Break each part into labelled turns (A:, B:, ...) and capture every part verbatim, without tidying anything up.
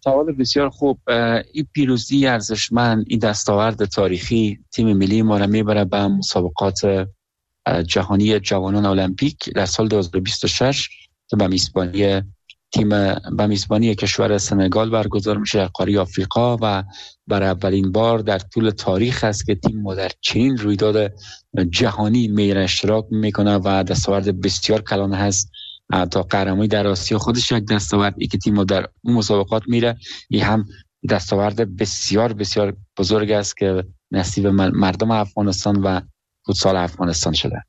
A: سوال بسیار خوب. این پیروزی ارزشمند، این دستاورد تاریخی تیم ملی ما را میبره به مسابقات جهانی جوانان المپیک در سال دو هزار و بیست و شش که به میزبانی تیم به میزبانی کشور سنگال برگزار میشه در قاره آفریقا و برای اولین بار در طول تاریخ است که تیم ما در چنین رویداد جهانی میره اشتراک میکنه و دستاورد بسیار کلان هست. تا قهرمانی در آسیا خودش یک دستاورد، ای که تیم ما در اون مسابقات میره این هم دستاورد بسیار بسیار بزرگ است که نصیب مردم افغانستان و فوتسال افغانستان شده.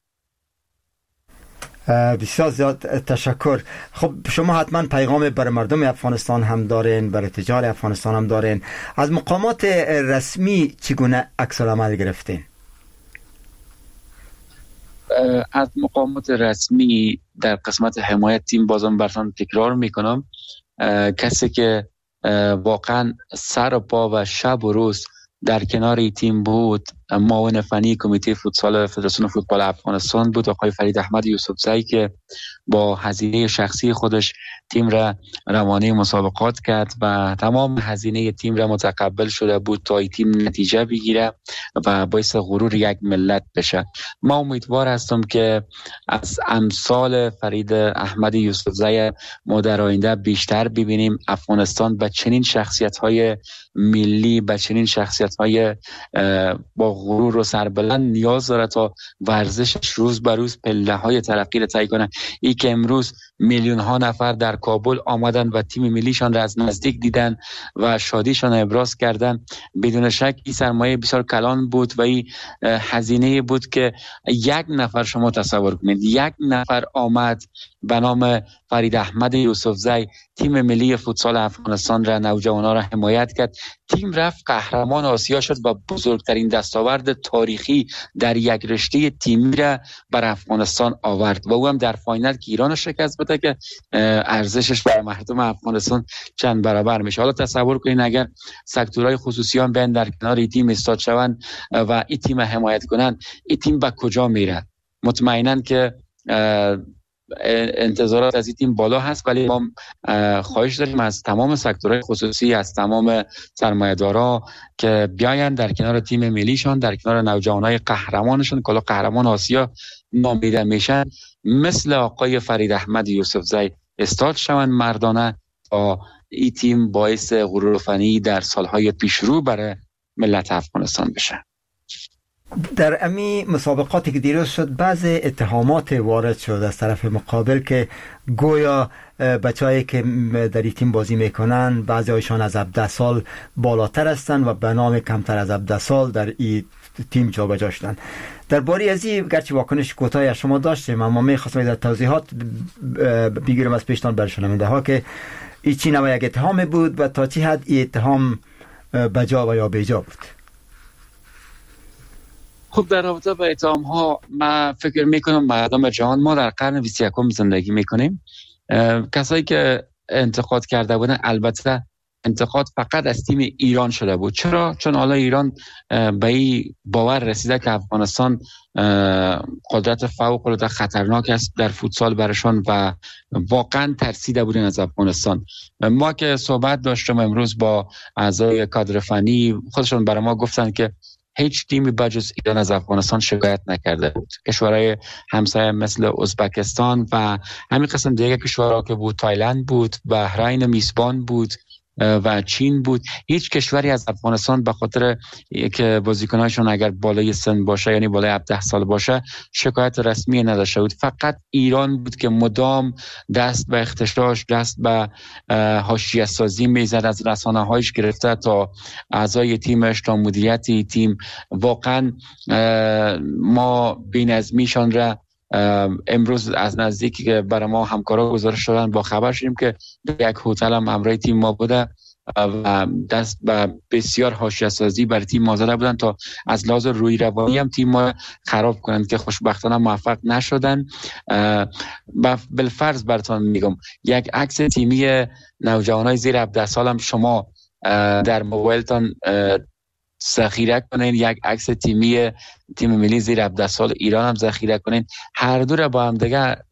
B: بسیار زیاد تشکر. خب شما حتما پیغام برای مردم افغانستان هم دارین، برای تجار افغانستان هم دارین. از مقامات رسمی چگونه عکس العمل گرفتین؟
A: از مقامات رسمی در قسمت حمایت تیم بازم براتون تکرار میکنم، کسی که واقعا سر و پا و شب و روز در کنار تیم بود معاون فنی کمیته فوتسال فدراسیون فوتبال افغانستان بود، آقای فرید احمد یوسفزئی، که با هزینه شخصی خودش تیم را روانه مسابقات کرد و تمام هزینه تیم را متقبل شده بود تا این تیم نتیجه بگیره و باعث غرور یک ملت بشه. ما امیدوار هستم که از امثال فرید احمد یوسفزئی ما در آینده بیشتر ببینیم. افغانستان به چنین شخصیت‌های ملی، به چنین شخصیت‌های با غرور و سربلند نیاز داره تا ورزشش روز به روز پله‌های ترقی را طی کنه. ای که امروز میلیون ها نفر در کابل آمدن و تیم ملیشان را از نزدیک دیدن و شادیشان ابراز کردن، بدون شک این سرمایه بسیار کلان بود و این هزینه بود که یک نفر، شما تصور کنید یک نفر آمد به نام فرید احمد یوسفزئی تیم ملی فوتسال افغانستان را، نوجوانان را حمایت کرد. تیم رفت قهرمان آسیا شد و بزرگترین دستاورد تاریخی در یک رشته تیمی را بر افغانستان آورد و او هم در فاینال که ایران شکست بده که ارزشش برای مردم افغانستان چند برابر میشه. حالا تصور کنین اگر سکتورهای خصوصی هم بیان در کنار این تیم استاد شوند و این تیم حمایت کنن، این تیم به کجا میره؟ مطمئناً که انتظارات از این تیم بالا هست، ولی ما خواهش داریم از تمام سکتورهای خصوصی، از تمام سرمایه‌دارا که بیاین در کنار تیم ملیشان، در کنار نوجوانای قهرمانشون که قهرمان آسیا نامیده میشن، مثل آقای فرید احمد یوسفزئی استاد شوند مردانه تا این تیم باعث غرور فنی در سالهای پیشرو برای ملت افغانستان بشه.
B: در امی مسابقاتی که دیروز شد بعض اتهامات وارد شد از طرف مقابل که گویا بچه‌هایی که در این تیم بازی میکنن بعضی هایشان از هفده سال بالاتر هستند و به نام کمتر از هفده سال در این تیم جابجا شدند. درباره از این گرچه واکنش کوتاهی از شما داشتیم، اما می‌خواستم در توضیحات بگیرم از پیشتان بر شنونده ها که این چی نوع یک اتهام بود و تا چی حد این اتهام بجا و یا بیجا بود.
A: خب در رابطه با اتهام ها من فکر میکنم مردم جهان، ما در قرن بیست و یکم زندگی میکنیم، کسایی که انتقاد کرده بودن البته انتقاد فقط از تیم ایران شده بود. چرا؟ چون حالا ایران به این باور رسیده که افغانستان قدرت فوق العاده خطرناک است در فوتسال برشان و واقعا ترسیده بودن از افغانستان. ما که صحبت داشتم امروز با اعضای کادر فنی، خودشون برای ما گفتن که هیچ تیمی بجز ایران از افغانستان شکایت نکرده بود. کشورهای همسایه مثل ازبکستان و همین قسم دیگه کشورها که بود، تایلند بود، بحرین میزبان بود و چین بود، هیچ کشوری از افغانستان به خاطر که بازیکناشون اگر بالای سن باشه، یعنی بالای هفده سال باشه، شکایت رسمی نداشته بود. فقط ایران بود که مدام دست به اختشاش، دست به حاشیه سازی میزد، از رسانه‌هایش گرفته تا اعضای تیمش تا مدیریت تیم. واقعا ما بی‌نظمیشان را امروز از نزدیک که برای ما همکارا گزارش دادن با خبر شدیم که یک هتل هم همراه تیم ما بوده و دست به بسیار حاشیه سازی بر تیم ما زده بودن تا از لحاظ روی روانی هم تیم ما خراب کنند که خوشبختانه موفق نشدن. بالفرض براتون میگم یک عکس تیمی نوجوانای زیر هفده سال هم شما در موبایلتان ذخیره کنین، یک عکس تیمی تیم ملی زیر هفده سال ایران هم ذخیره کنین، هر دو را با هم دیگه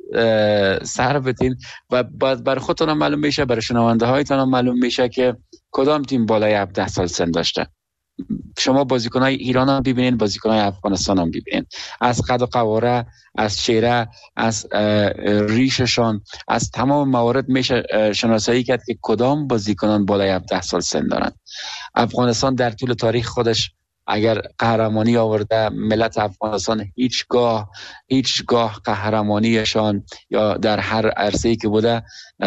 A: سر بتین و بعد بر خودتون هم معلوم میشه، برای شنونده هایتون هم معلوم میشه که کدام تیم بالای هفده سال سن داشته. شما بازیکنای ایران هم ببینید، بازیکنای افغانستان هم ببینید، از قد و قواره، از چهره، از ریششان، از تمام موارد میشه شناسایی کرد که کدام بازیکنان بالای هفده سال سن دارند. افغانستان در طول تاریخ خودش اگر قهرمانی آورده، ملت افغانستان هیچگاه هیچگاه قهرمانیشان یا در هر عرصه‌ای که بوده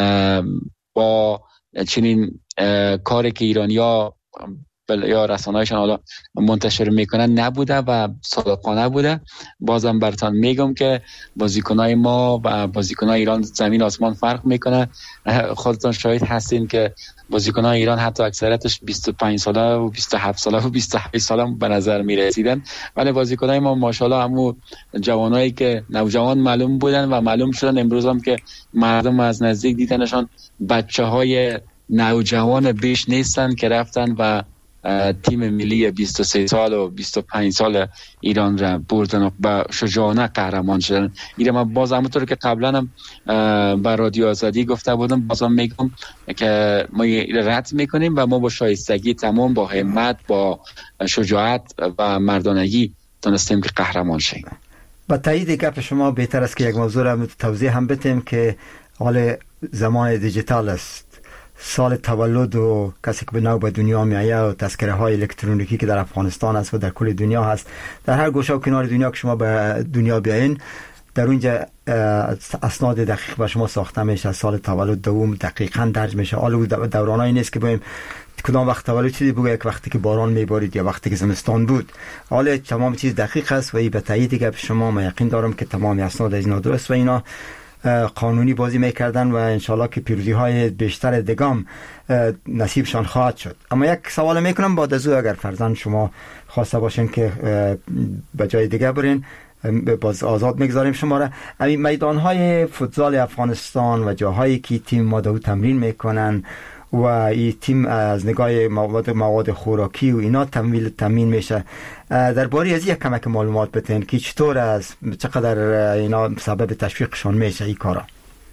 A: با چنین کاری که ایرانی‌ها یا رسانه‌هایشان حالا منتشر میکنن نبوده و صادقانه بوده. بازم براتون میگم که بازیکنای ما و بازیکنای ایران زمین آسمان فرق میکنه. خودتون شاهد هستین که بازیکنای ایران حتی اکثریتش بیست و پنج ساله و بیست و هفت ساله و بیست و هشت ساله به نظر میرسیدن، ولی بازیکنای ما ماشاءالله همو جوانایی که نوجوان معلوم بودن و معلوم شدن امروز هم که مردم از نزدیک دیدنشان بچهای نوجوان بیش نیستن که رفتن و تیم ملی بیست و سه سال و بیست و پنج سال ایران را بردن و با شجاعانه قهرمان شدن. اینه من باز همونطور که قبلا هم با رادیو آزادی گفته بودم، بازم میگم که ما رد میکنیم و ما با شایستگی تمام، با همت، با شجاعت و مردانگی تونستیم که قهرمان شیم.
B: با تایید گپ شما بهتر است که یک موضوع را توضیح هم بدیم که حال زمان دیجیتال است. سال تولد و کسی که به نو به دنیا میایه و تذکره های الکترونیکی که در افغانستان است و در کل دنیا هست، در هر گوشه و کنار دنیا که شما به دنیا بیاین، در اونجا اسناد دقیق به شما ساخته میشه. سال تولد دوم دقیقاً درج میشه. حالا دورانایی نیست که بگیم کدام وقت تولد چیزی بگو، یک وقتی که باران میبارید یا وقتی که زمستان بود. حالا تمام چیز دقیق است و این به تایید گپ شما من یقین دارم که تمام اسناد اینا درست و اینا قانونی بازی میکردن و انشالله که پیروزی های بیشتر دگام نصیبشان خواهد شد. اما یک سوال میکنم بعد از او اگر فرزند شما خواسته باشین که به جای دیگه برین، باز آزاد میگذاریم شما را. این میدان های فوتزال افغانستان و جاهایی که تیم ما دو تمرین میکنن و این تیم از نگاه مواد مواد خوراکی و اینا تمویل تامین میشه، درباره از یک کمک معلومات بتین که چطور از چقدر اینا سبب تشویقشون میشه این کارا؟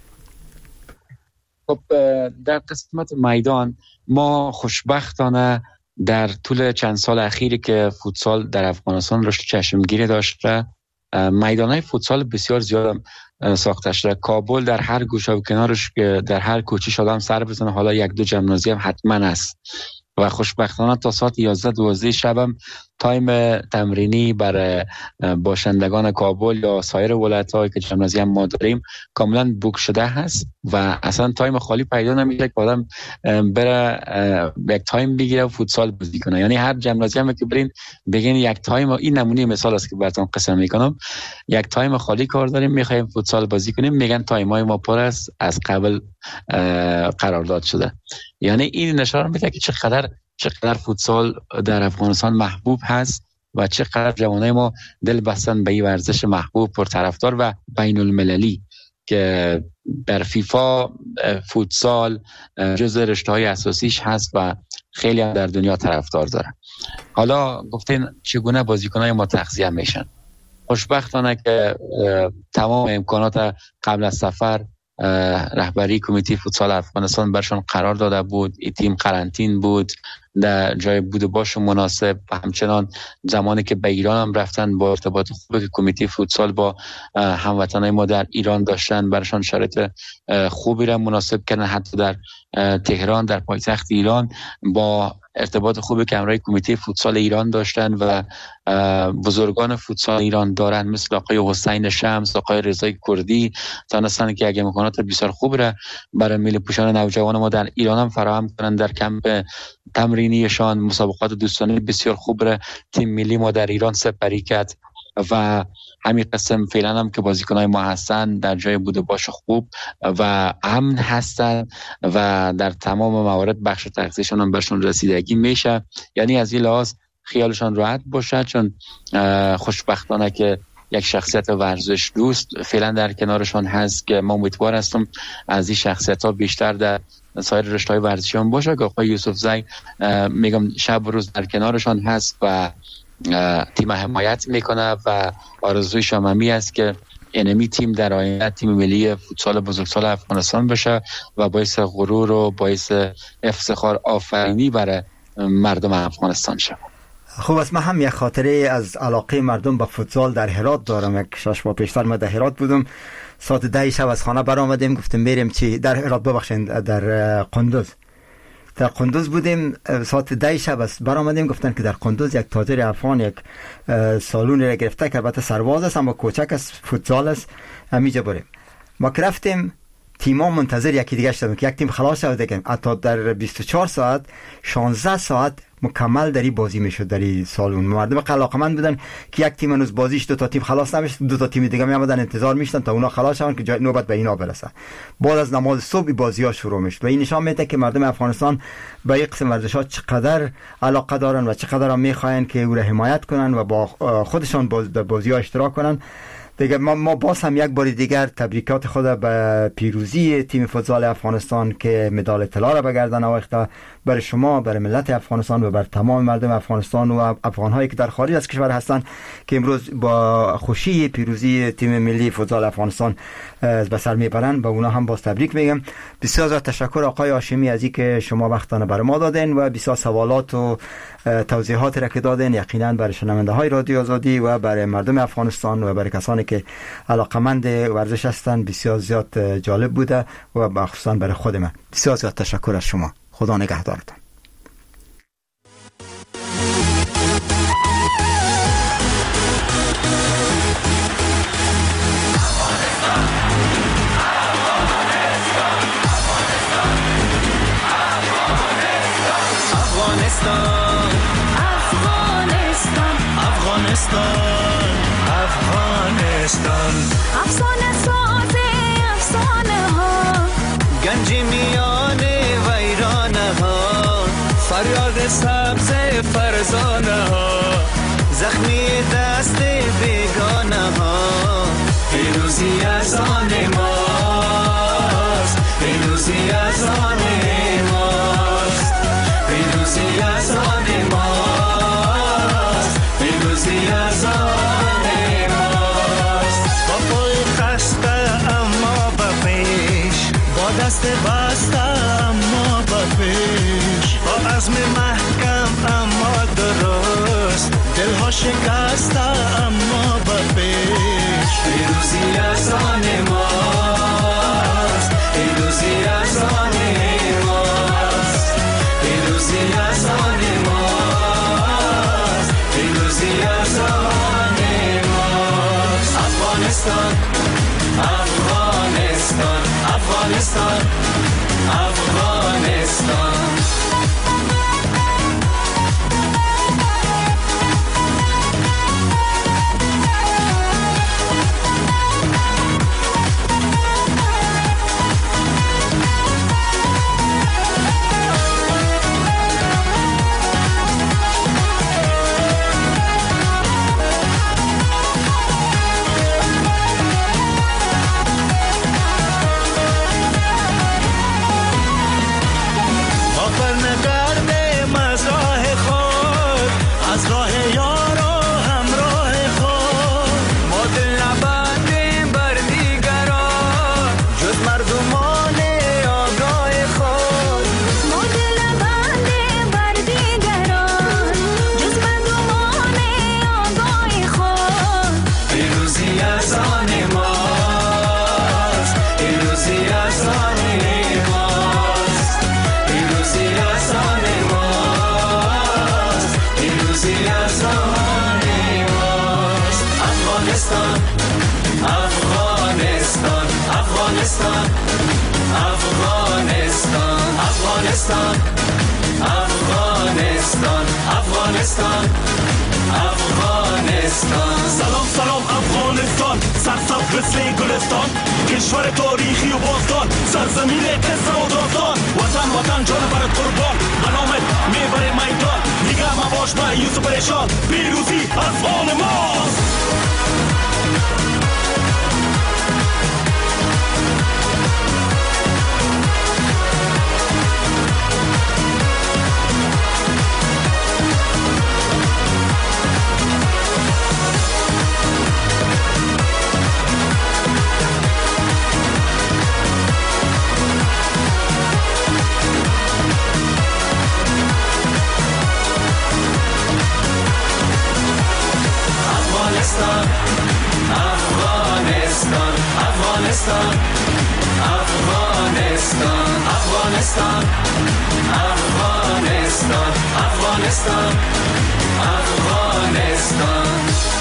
A: خب در قسمت میدان ما خوشبختانه در طول چند سال اخیری که فوتسال در افغانستان رشد چشمگیری داشته، میدانهای فوتسال بسیار زیاد ساخته شده. کابل در هر گوشه و کنارش که در هر کوچه شدم سر بزنه، حالا یک دو ژیمنازیوم حتما است و خوشبختانه تا ساعت یازده دوازده شبم تایم تمرینی برای باشندگان کابل یا سایر ولایت‌های که ژیمنازیوم ما داریم کاملا بوک شده هست و اصلا تایم خالی پیدا نمیشه که آدم بره یک تایم بگیره و فوتسال بازی کنه. یعنی هر ژیمنازیومی که برین بگین یک تایم، این نمونه مثال است که براتون قسم میکنم، یک تایم خالی کار داریم میخوایم فوتسال بازی کنیم، میگن تایمای ما پر است، از قبل قرارداد شده. یعنی این نشان میده که چقدر چقدر فوتسال در افغانستان محبوب هست و چقدر جوانای ما دل بستن به این ورزش محبوب پرطرفدار و بین المللی که در فیفا فوتسال جزء رشته‌های اساسیش هست و خیلی هم در دنیا طرفدار داره. حالا گفتین چگونه بازیکنای ما تغذیه میشن. خوشبختانه که تمام امکانات قبل از سفر رهبری کمیته فوتسال افغانستان برشان قرار داده بود. این تیم قرنطین بود در جای بود و باش مناسب و همچنان زمانی که به ایران هم رفتن با ارتباط خوبی که کمیته فوتسال با هموطنای ما در ایران داشتن برشان شرایط خوبی را مناسب کردن. حتی در تهران در پایتخت ایران با ارتباط خوبی که همراه کمیته فوتسال ایران داشتن و بزرگان فوتسال ایران دارن مثل آقای حسین شمس، آقای رضای کردی، تونستن که اگه امکانات بسیار خوب را برای ملی پوشان نوجوان ما در ایران هم فراهم کنن. در کمپ تمرینیشان مسابقات دوستانه بسیار خوب را تیم ملی ما در ایران سپری کرد و همین قسم فعلا هم که بازیکنای ما هستن در جای بود و باش خوب و امن هستن و در تمام موارد بخش تغذیه‌شون هم برشون رسیدگی میشه. یعنی از این لحاظ خیالشان راحت باشه، چون خوشبختانه که یک شخصیت ورزش دوست فعلا در کنارشان هست که ما امیدوار هستم از این شخصیت ها بیشتر در سایر رشته‌های ورزشی هم باشه که آقای یوسف زی میگم شب و روز در کنارشان هست و تیم حمایت میکنه و آرزوی شاممی است که انمی تیم در آینده تیم ملی فوتسال بزرگسال افغانستان بشه و باعث غرور و باعث افتخار آفرینی برای مردم افغانستان شه.
B: خوب است. من هم یک خاطره از علاقه مردم به فوتسال در هرات دارم. یک شش ماه پیشتر من در هرات بودم، ساعت ده شب از خانه برآمدیم، گفتیم میریم چی در هرات ببخشید در قندوز در قندوز بودیم، ساعت ده شب است برآمدیم، گفتن که در قندوز یک تاجر افغان یک سالون را گرفته که البته سرباز است اما کوچک است، فوتسال است، همینجا بریم. ما که رفتیم تیم‌ها منتظر یکی دیگه شدن که یک تیم خلاص شود دیگه. حتی در بیست و چهار ساعت شانزده ساعت مکمل در این بازی میشد در این سالون. مردم علاقمند بودن که یک تیم هنوز بازیش دو تا تیم خلاص نمیشد، دو تا تیم دیگه می آمدن انتظار میشدن تا اونا خلاص شون که جای نوبت به اینا برسه. بعد از نماز صبح بازی ها شروع میشد و این نشان میده که مردم افغانستان به این قسم ورزش‌ها چقدر علاقه دارن و چقدر هم میخواین که او را حمایت کنن و با خودشان باز در بازی ها اشتراک کنن. دیگه ما, ما باز هم یک بار دیگر تبریکات خود به پیروزی تیم فوتسال افغانستان که مدال طلا را به گردن آویخته، برای شما، برای ملت افغانستان و بر تمام مردم افغانستان و افغان‌هایی که در خارج از کشور هستند که امروز با خوشی پیروزی تیم ملی فوتسال افغانستان به سر میبرند، به اونا هم باز تبریک میگم. بسیار زیاد تشکر آقای هاشمی از اینکه شما وقتانه برای ما دادین و بسیار سوالات و توضیحات را که دادین. یقینا برای شنونده های رادیو آزادی و برای مردم افغانستان و برای کسانی که علاقمند ورزش هستند بسیار زیاد جالب بوده و مخصوصا برای خود من. بسیار زیاد تشکر از شما. خدا نگهدارتان.
C: Afghanistan, Afghanistan, Afghanistan, Afghanistan. افسانه ساز افسانه ها، گنج میان ویرانه ها، فریاد سبز فرزانه ها، زخمی دست بیگانه ها. پیروزی از آن ماست، پیروزی از آن ماست، پیروزی از آن ماست، پیروزی از آن ماست. با پای خسته اما به پیش، با دست بسته اما به پیش، با عزم محکم اما درست، دلها شکسته اما به پیش. پیروزی از آن ماست، پیروزی از آن ماست، پیروزی از آن ماست، پیروزی از آن ماست. افغانستان، افغانستان، افغانستان، افغانستان. Afghanistan, Afghanistan, Afghanistan, Afghanistan, Afghanistan. سلام سلام افغانستان، سرسبز مثل گلستان، کشور تاریخی و باستان، سرزمین قصه و داستان. وطن وطن جان برات قربان، علامت میبره میدان، دیگه مباش مایوس و پریشان، پیروزی از آن ماست. افغانستان افغانستان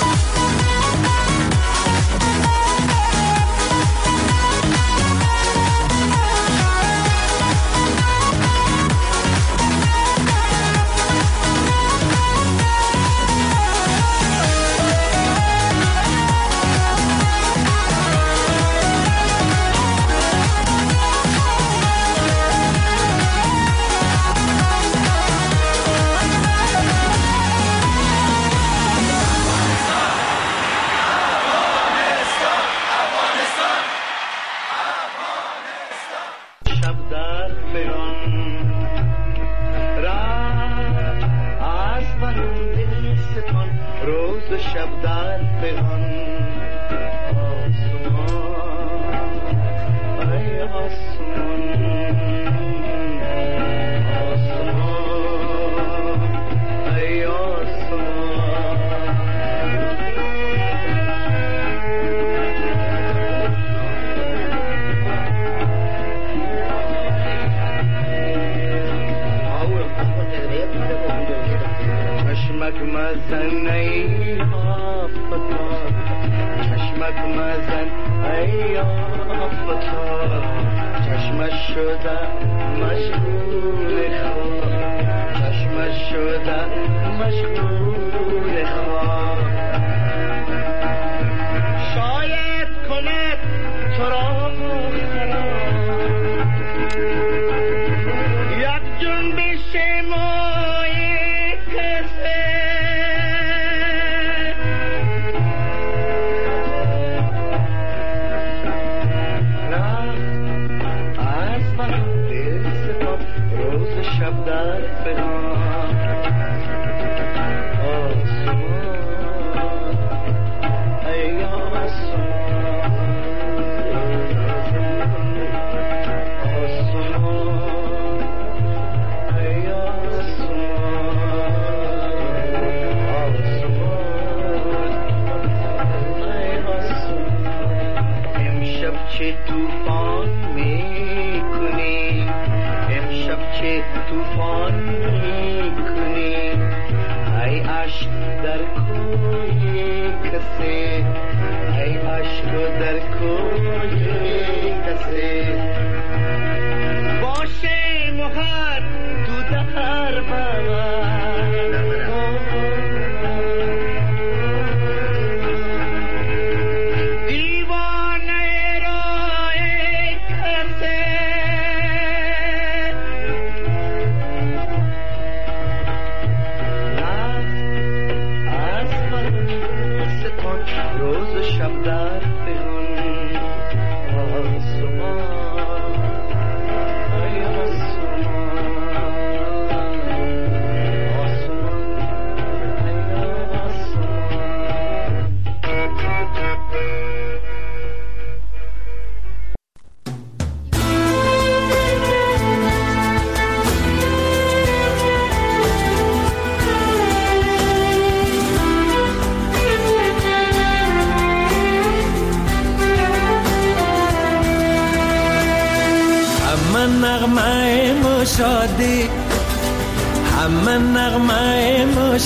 D: همه نغمه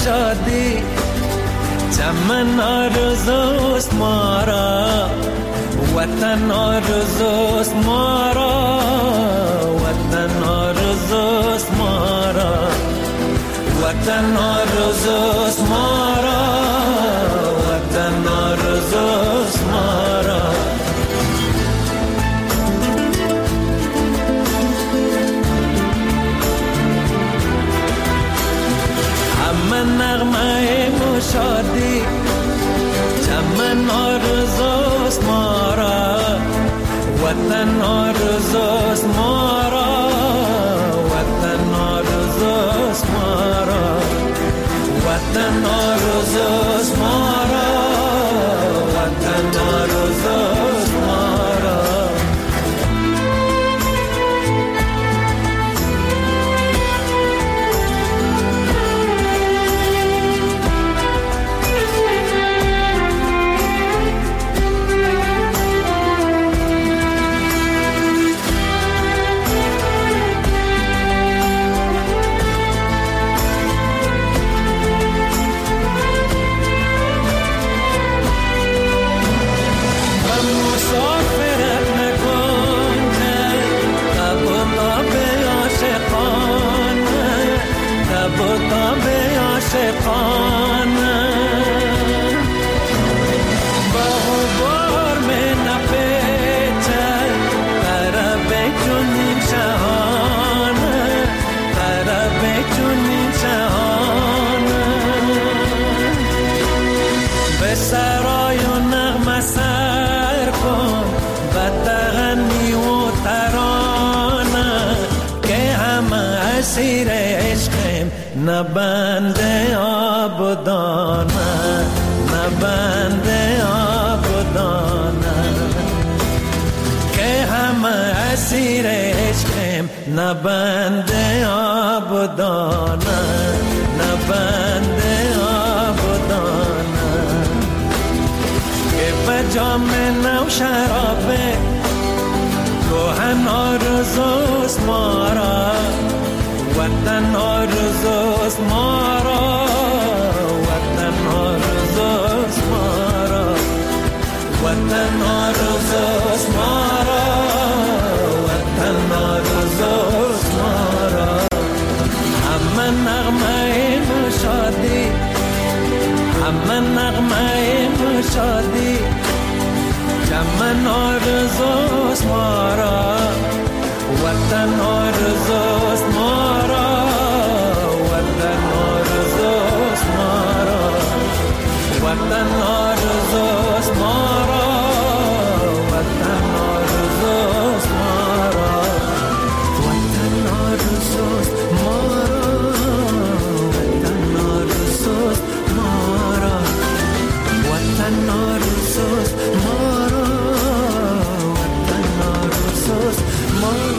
D: مشادی چمن آرزوست ما را وطن آرزوست ما را وطن آرزوست ما را وطن آرزوست ما را وطن آرزوست ما را نغمه مشادی چمن آرزوست ما را وطن آرزوست ما را وطن آرزوست ما را وطن آرزوست ما را وطن آرزوست ما را اسیر عشقم نه بنده آبدانه نه بنده آبدانه که همه اسیر عشقم نه بنده آبدانه نه بنده آبدانه که بجام نو شرابه گوهن آرزوست مارا وطن آرزوست مارا وطن آرزوست مارا وطن آرزوست مارا وطن آرزوست مارا همه نغمه شادی همه نغمه شادی جمن آرزوست مارا وطن آرزوست مارا وطن آرزوست مارا وطن آرزوست مارا وطن آرزوست مارا وطن آرزوست مارا وطن آرزوست مارا وطن آرزوست مارا وطن آرزوست مارا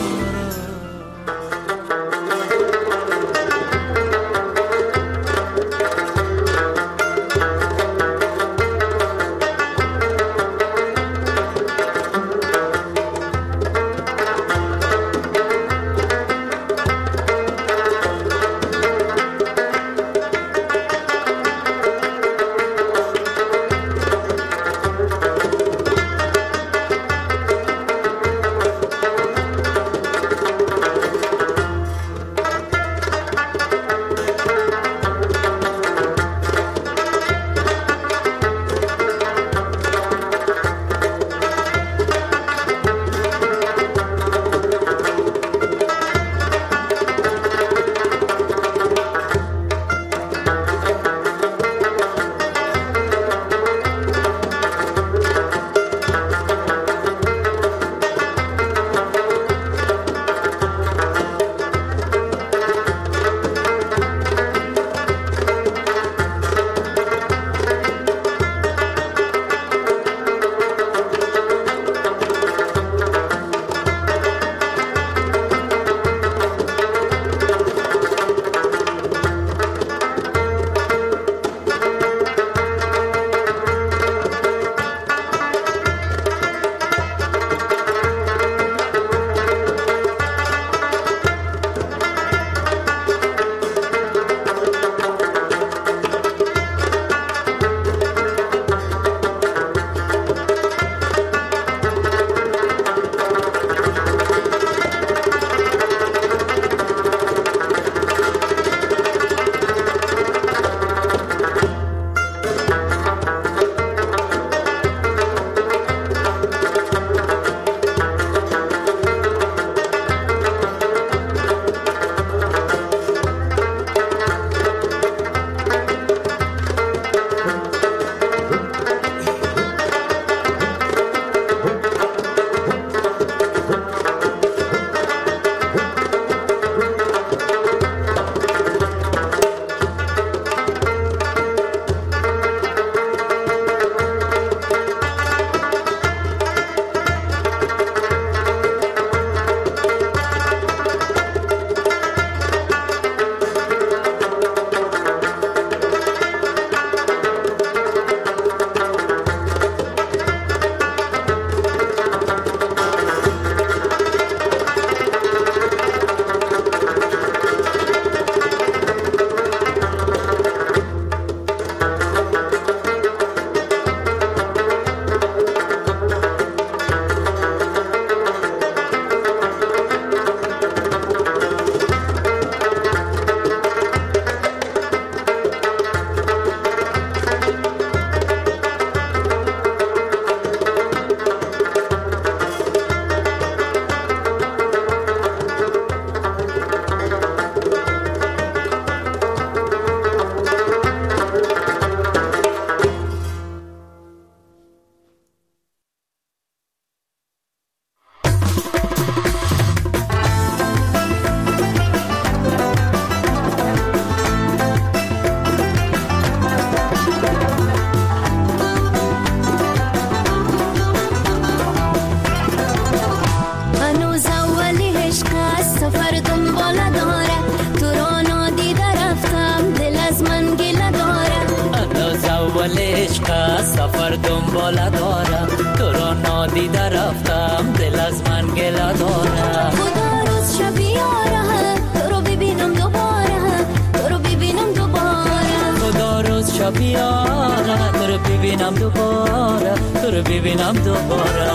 D: دنباله دارم، تو را نادیده رفتم دل از من گله دارم.
E: خدا روز شب یاره تو رو ببینم دوباره، تو رو ببینم دوباره.
D: خدا روز شب یاره تو رو ببینم دوباره، تو رو ببینم دوباره.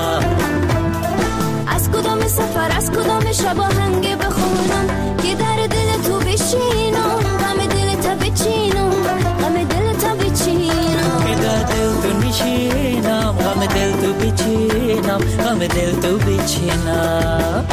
E: از کدام سفر از کدام شب آهنگ بخونم که در دل تو بشینم، غم دل تا بچینم، غم دل تا بچینم.
D: که در دل تو میشینم، غم دل تو بچینم، غم دل تو بچینم.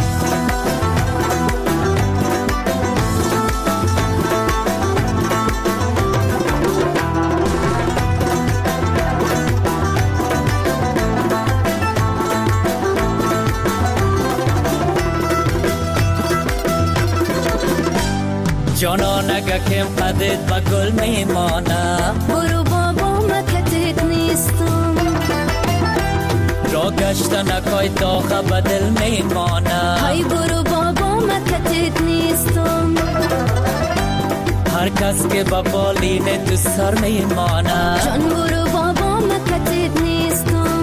D: جانان اگه کم قدت با گل میمانه،
E: برو بابا مکتت نیستم.
D: را گشتن اکای داخه به دل میمانه،
E: های برو بابا مکتت نیستم.
D: هر کس که با بالین تو سر میمانه،
E: جان برو بابا مکتت نیستم.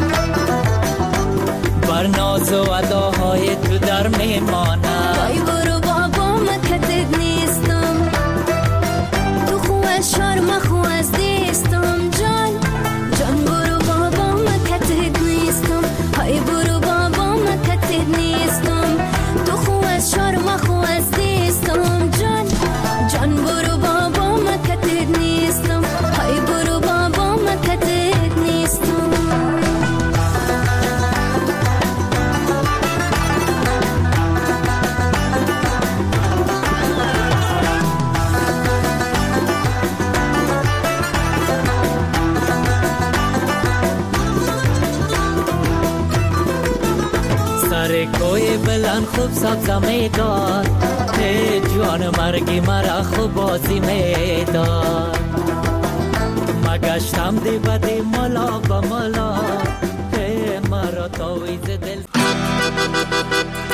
D: بر ناز و اداهای تو در میمانه،
E: های برو بابا مکتت نیستم. تو خو از شرم خو از دیستم جان، جان برو بابا مکتت نیستم. های برو بابا مکتت نیستم. تو خو از شرم خو از دیستم جان، جان برو بابا مکتت نیستم. های برو بابا مکتت نیستم.
D: سر کوی بلند خوب سبزه میداد، ای جان مرگی مرا خوب بازی میداد. مگشتم دی بدی ملا با ملا، ای مرا تاویز دل.